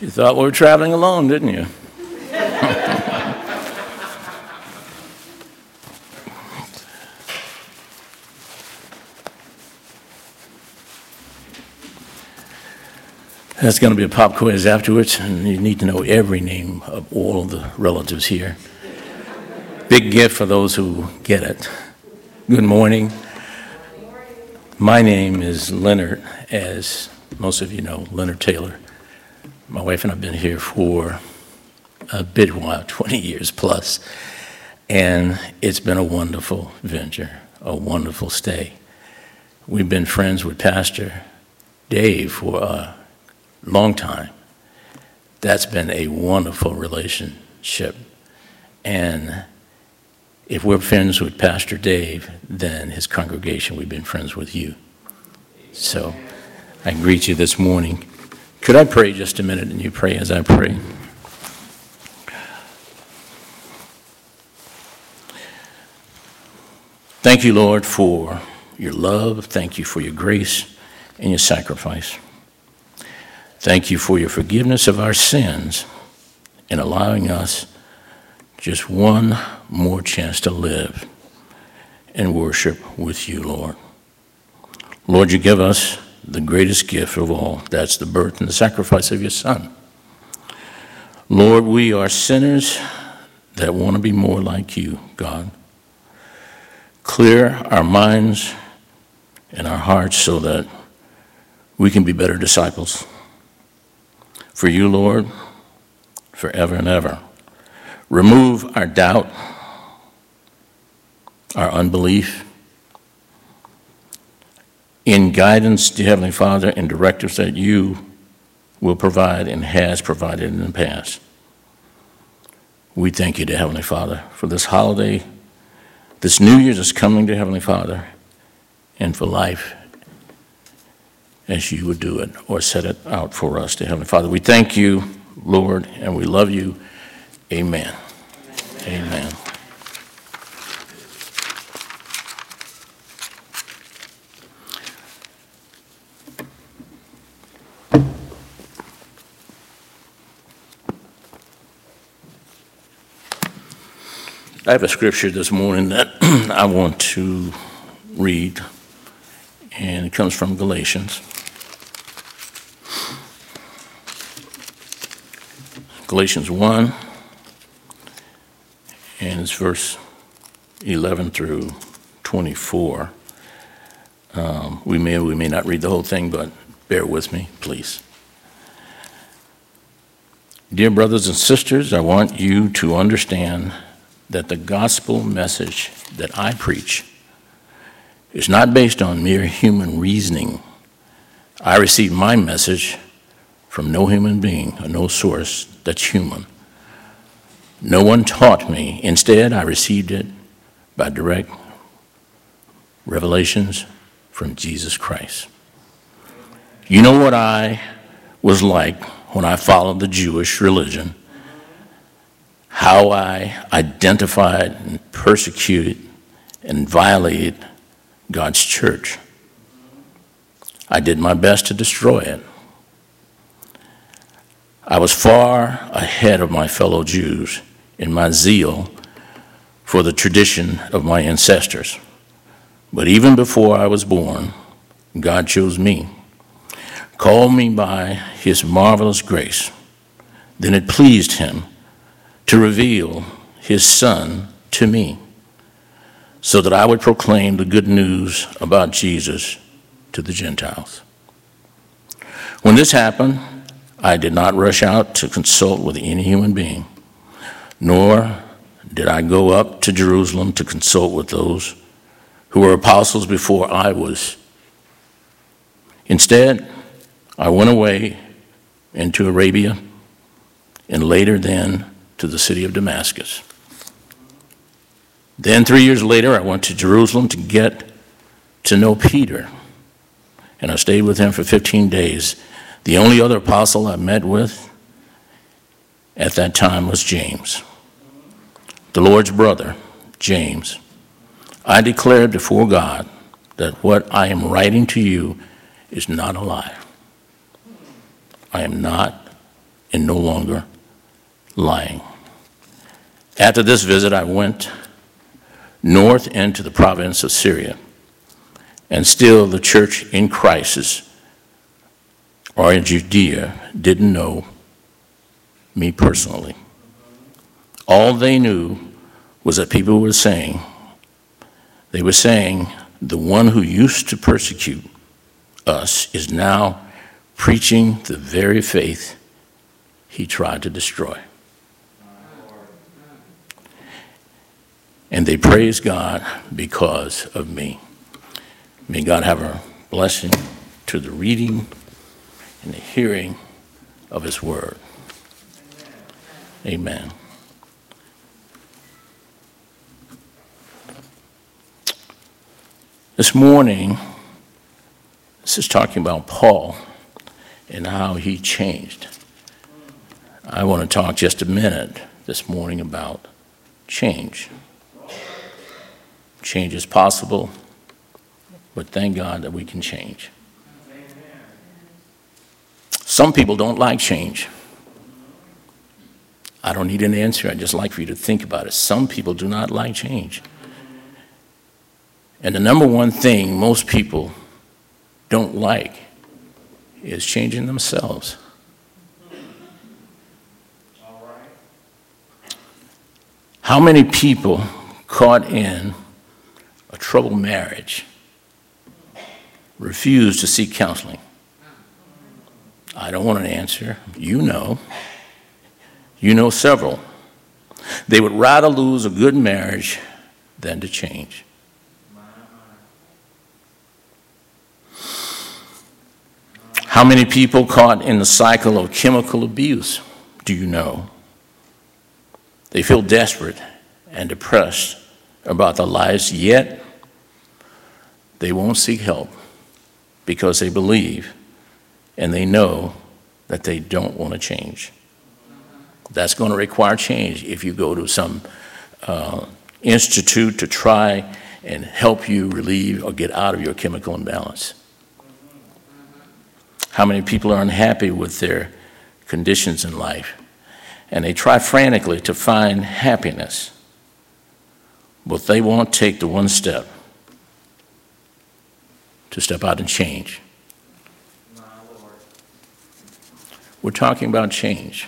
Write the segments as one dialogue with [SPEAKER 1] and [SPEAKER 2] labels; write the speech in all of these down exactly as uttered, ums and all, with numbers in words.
[SPEAKER 1] You thought we were traveling alone, didn't you? That's going to be a pop quiz afterwards, and you need to know every name of all of the relatives here. Big gift for those who get it. Good morning. My name is Leonard, as most of you know, Leonard Taylor. My wife and I have been here for a bit while, twenty years plus, and it's been a wonderful venture, a wonderful stay. We've been friends with Pastor Dave for a long time. That's been a wonderful relationship, and if we're friends with Pastor Dave, then his congregation, we've been friends with you. So I greet you this morning. Could I pray just a minute and you pray as I pray? Thank you, Lord, for your love. Thank you for your grace and your sacrifice. Thank you for your forgiveness of our sins and allowing us just one more chance to live and worship with you, Lord. Lord, you give us the greatest gift of all. That's the birth and the sacrifice of your Son. Lord, we are sinners that want to be more like you, God. Clear our minds and our hearts so that we can be better disciples for you, Lord, forever and ever. Remove our doubt, our unbelief, in guidance, dear Heavenly Father, and directives that you will provide and has provided in the past. We thank you, dear Heavenly Father, for this holiday, this New Year's is coming, dear Heavenly Father, and for life as you would do it or set it out for us, dear Heavenly Father. We thank you, Lord, and we love you. Amen. Amen. I have a scripture this morning that I want to read, and it comes from Galatians. Galatians one. And it's verse eleven through twenty-four. Um, we may or we may not read the whole thing, but bear with me, please. Dear brothers and sisters, I want you to understand that the gospel message that I preach is not based on mere human reasoning. I received my message from no human being, or no source that's human. No one taught me. Instead, I received it by direct revelations from Jesus Christ. You know what I was like when I followed the Jewish religion, how I identified and persecuted and violated God's church. I did my best to destroy it. I was far ahead of my fellow Jews in my zeal for the tradition of my ancestors. But even before I was born, God chose me, called me by his marvelous grace. Then it pleased him to reveal his Son to me, so that I would proclaim the good news about Jesus to the Gentiles. When this happened, I did not rush out to consult with any human being, nor did I go up to Jerusalem to consult with those who were apostles before I was. Instead, I went away into Arabia, and later then to the city of Damascus. Then three years later, I went to Jerusalem to get to know Peter, and I stayed with him for fifteen days. The only other apostle I met with at that time was James, the Lord's brother, James. I declared before God that what I am writing to you is not a lie. I am not and no longer lying. After this visit, I went north into the province of Syria, and still the church in crisis or in Judea didn't know me personally. All they knew was that people were saying, they were saying, the one who used to persecute us is now preaching the very faith he tried to destroy. And they praise God because of me. May God have a blessing to the reading and the hearing of his word. Amen. This morning, this is talking about Paul and how he changed. I want to talk just a minute this morning about change. Change is possible, but thank God that we can change. Some people don't like change. I don't need an answer. I'd just like for you to think about it. Some people do not like change. And the number one thing most people don't like is changing themselves. How many people caught in a troubled marriage refuse to seek counseling? I don't want an answer. You know. You know several. They would rather lose a good marriage than to change. How many people caught in the cycle of chemical abuse do you know? They feel desperate and depressed about their lives, yet they won't seek help because they believe and they know that they don't want to change. That's going to require change if you go to some uh, institute to try and help you relieve or get out of your chemical imbalance. How many people are unhappy with their conditions in life, and they try frantically to find happiness, but they won't take the one step to step out and change. We're talking about change.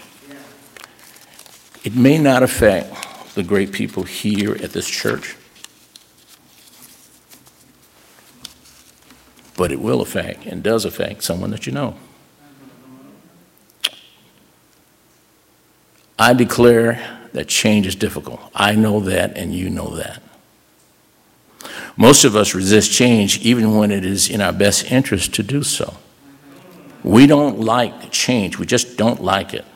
[SPEAKER 1] It may not affect the great people here at this church, but it will affect and does affect someone that you know. I declare that change is difficult. I know that, and you know that. Most of us resist change even when it is in our best interest to do so. We don't like change. We just don't like it.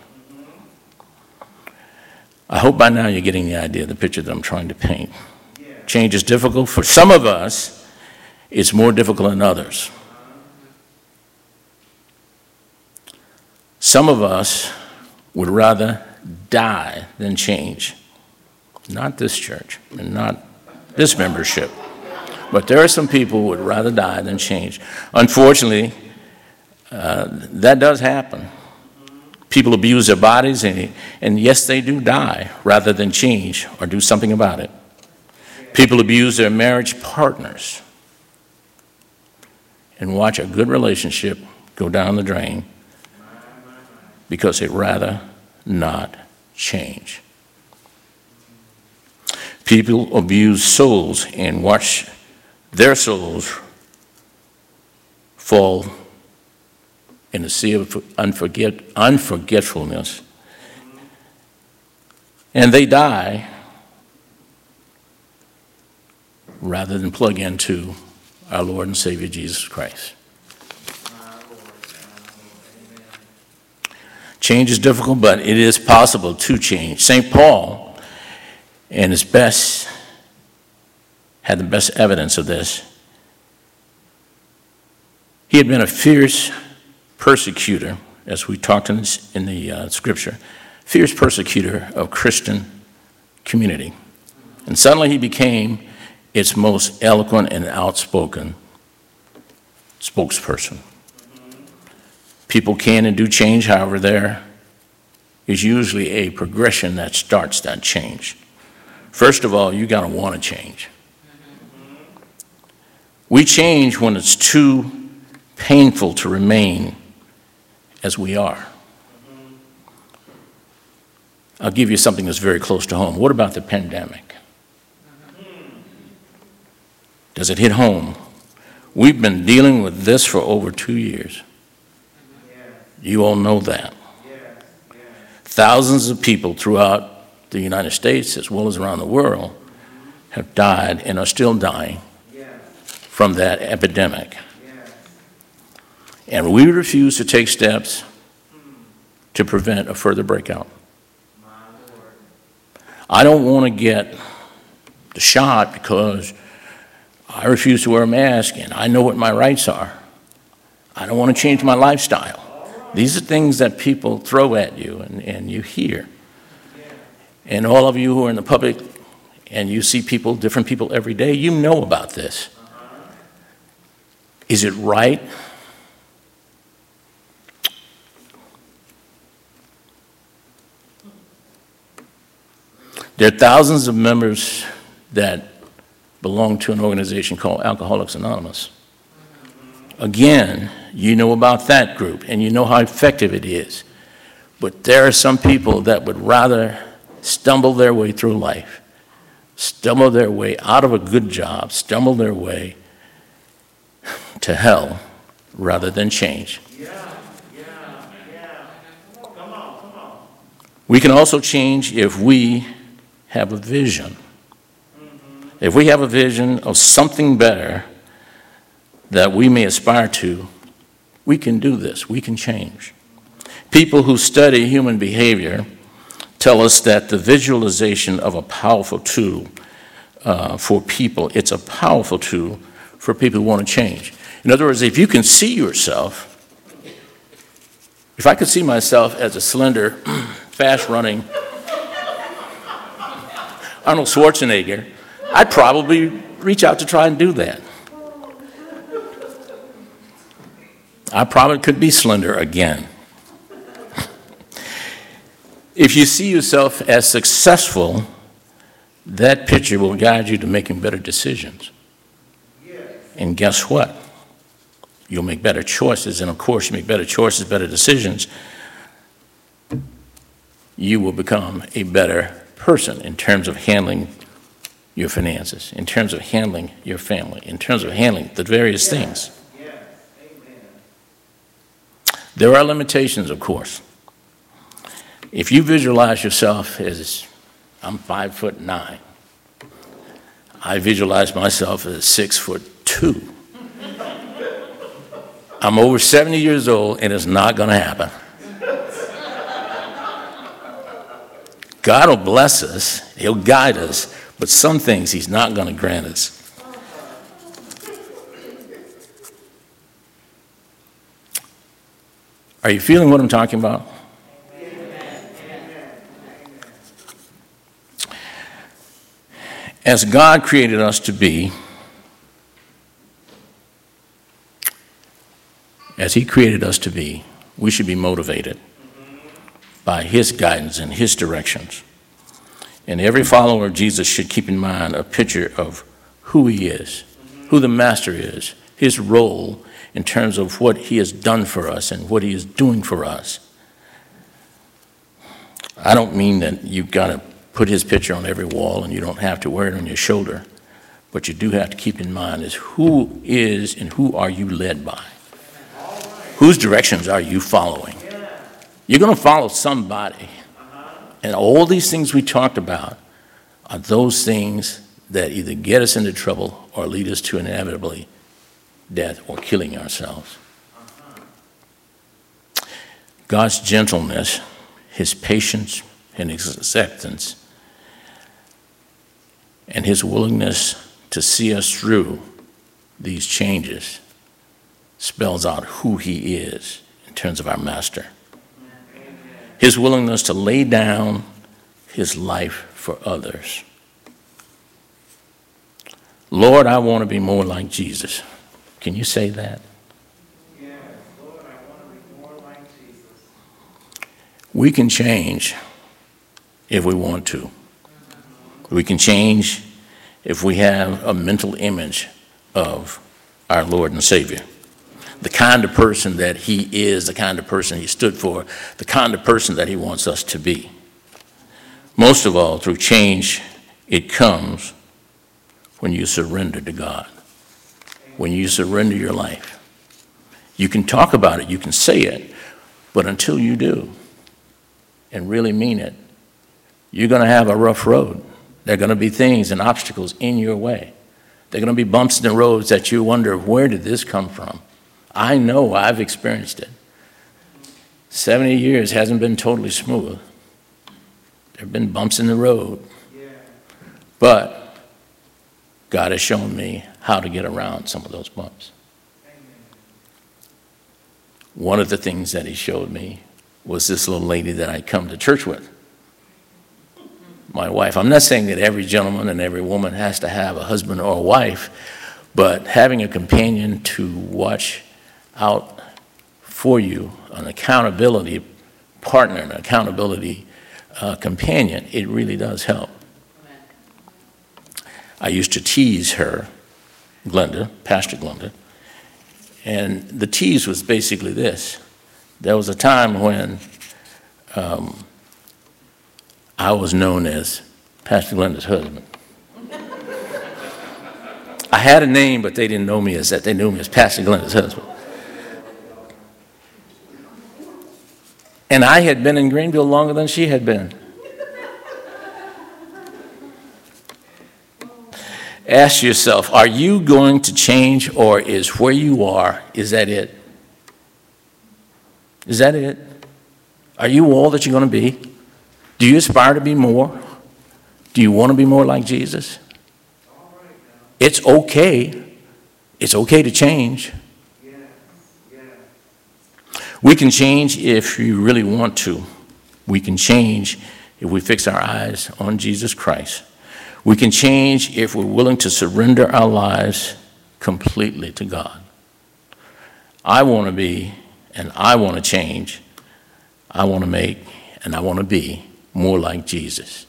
[SPEAKER 1] I hope by now you're getting the idea, the picture that I'm trying to paint. Change is difficult. For some of us, it's more difficult than others. Some of us would rather die than change. Not this church, and not this membership. But there are some people who would rather die than change. Unfortunately, uh, that does happen. People abuse their bodies, and, and yes, they do die rather than change or do something about it. People abuse their marriage partners and watch a good relationship go down the drain because they'd rather not change. People abuse souls and watch their souls fall in a sea of unforget, unforgetfulness. And they die rather than plug into our Lord and Savior Jesus Christ. Change is difficult, but it is possible to change. Saint Paul, in his best, had the best evidence of this. He had been a fierce persecutor, as we talked in, this, in the uh, scripture, fierce persecutor of Christian community. And suddenly he became its most eloquent and outspoken spokesperson. People can and do change, however, there is usually a progression that starts that change. First of all, you got to want to change. We change when it's too painful to remain as we are. I'll give you something that's very close to home. What about the pandemic? Does it hit home? We've been dealing with this for over two years. You all know that. Thousands of people throughout the United States, as well as around the world, have died and are still dying from that epidemic. And we refuse to take steps to prevent a further breakout. I don't want to get the shot because I refuse to wear a mask and I know what my rights are. I don't want to change my lifestyle. These are things that people throw at you and, and you hear. And all of you who are in the public and you see people, different people every day, you know about this. Is it right? There are thousands of members that belong to an organization called Alcoholics Anonymous. Again, you know about that group and you know how effective it is. But there are some people that would rather stumble their way through life, stumble their way out of a good job, stumble their way to hell rather than change. Yeah, yeah, yeah. Come on, come on. We can also change if we have a vision. Mm-hmm. If we have a vision of something better that we may aspire to, we can do this. We can change. People who study human behavior tell us that the visualization of a powerful tool uh, for people, it's a powerful tool for people who want to change. In other words, if you can see yourself, if I could see myself as a slender, fast-running Arnold Schwarzenegger, I'd probably reach out to try and do that. I probably could be slender again. If you see yourself as successful, that picture will guide you to making better decisions. And guess what? You'll make better choices, and of course, you make better choices, better decisions. You will become a better person in terms of handling your finances, in terms of handling your family, in terms of handling the various things. There are limitations, of course. If you visualize yourself as, I'm five foot nine. I visualize myself as six foot two. I'm over seventy years old and it's not going to happen. God will bless us, he'll guide us, but some things he's not going to grant us. Are you feeling what I'm talking about? As God created us to be, as he created us to be, we should be motivated by his guidance and his directions. And every follower of Jesus should keep in mind a picture of who he is, who the master is, his role in terms of what he has done for us and what he is doing for us. I don't mean that you've got to put his picture on every wall and you don't have to wear it on your shoulder, but you do have to keep in mind is who is and who are you led by? Whose directions are you following? You're going to follow somebody. And all these things we talked about are those things that either get us into trouble or lead us to inevitably death or killing ourselves. God's gentleness, his patience and his acceptance, and his willingness to see us through these changes spells out who he is in terms of our master. His willingness to lay down his life for others. Lord, I want to be more like Jesus. Can you say that?
[SPEAKER 2] Yes, Lord, I want to be more like Jesus.
[SPEAKER 1] We can change if we want to. We can change if we have a mental image of our Lord and Savior. The kind of person that he is, the kind of person he stood for, the kind of person that he wants us to be. Most of all, through change, it comes when you surrender to God, when you surrender your life. You can talk about it, you can say it, but until you do and really mean it, you're going to have a rough road. There are going to be things and obstacles in your way. There are going to be bumps in the roads that you wonder, where did this come from? I know, I've experienced it. seventy years hasn't been totally smooth. There have been bumps in the road. But God has shown me how to get around some of those bumps. One of the things that he showed me was this little lady that I come to church with. My wife. I'm not saying that every gentleman and every woman has to have a husband or a wife, but having a companion to watch out for you, an accountability partner, an accountability uh, companion, it really does help. I used to tease her, Glenda, Pastor Glenda, and the tease was basically this. There was a time when um, I was known as Pastor Glenda's husband. I had a name, but they didn't know me as that. They knew me as Pastor Glenda's husband. And I had been in Greenville longer than she had been. Ask yourself, are you going to change, or is where you are, is that it? Is that it? Are you all that you're going to be? Do you aspire to be more? Do you want to be more like Jesus? It's okay. It's okay to change. We can change if you really want to. We can change if we fix our eyes on Jesus Christ. We can change if we're willing to surrender our lives completely to God. I want to be, and I want to change. I want to make, and I want to be more like Jesus.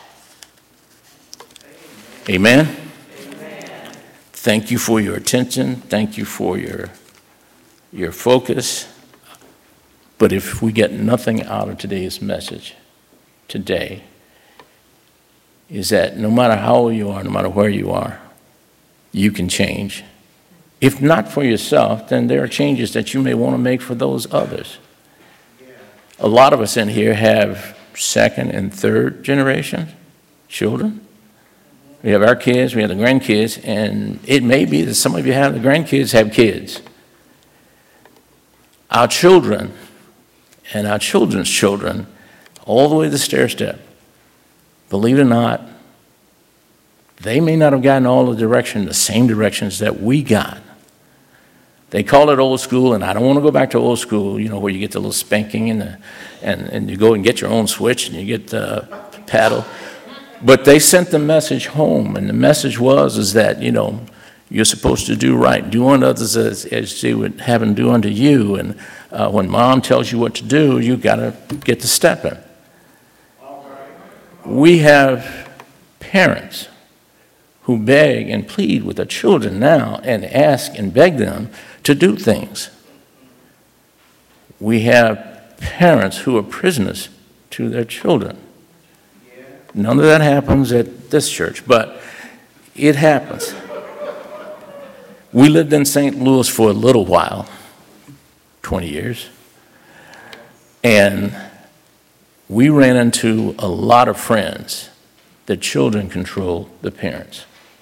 [SPEAKER 1] Amen? Amen. Thank you for your attention. Thank you for your, your focus. But if we get nothing out of today's message today, is that no matter how old you are, no matter where you are, you can change. If not for yourself, then there are changes that you may want to make for those others. A lot of us in here have second and third generation children. We have our kids, we have the grandkids, and it may be that some of you have the grandkids have kids. Our children and our children's children, all the way to the stair step, believe it or not, they may not have gotten all the direction, the same directions that we got. They call it old school, and I don't want to go back to old school, you know, where you get the little spanking and, the, and, and you go and get your own switch and you get the paddle. But they sent the message home, and the message was is that, you know, you're supposed to do right. Do unto others as, as they would have them do unto you. And uh, when mom tells you what to do, you got to get to stepping. We have parents who beg and plead with their children now and ask and beg them to do things. We have parents who are prisoners to their children. None of that happens at this church, but it happens. We lived in Saint Louis for a little while, twenty years, and we ran into a lot of friends that children control the parents.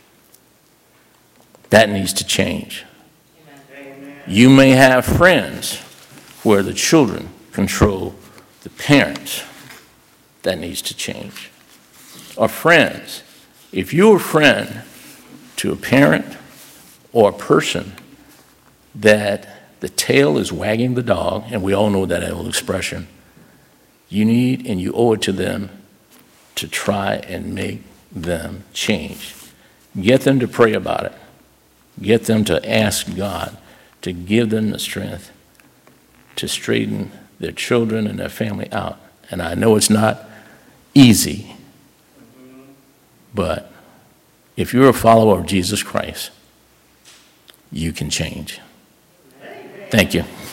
[SPEAKER 1] That needs to change. Amen. You may have friends where the children control the parents. That needs to change. Or friends. If you're a friend to a parent or a person that the tail is wagging the dog, and we all know that old expression, you need and you owe it to them to try and make them change. Get them to pray about it. Get them to ask God to give them the strength to straighten their children and their family out And I know it's not easy, but if you're a follower of Jesus Christ, you can change. Thank you.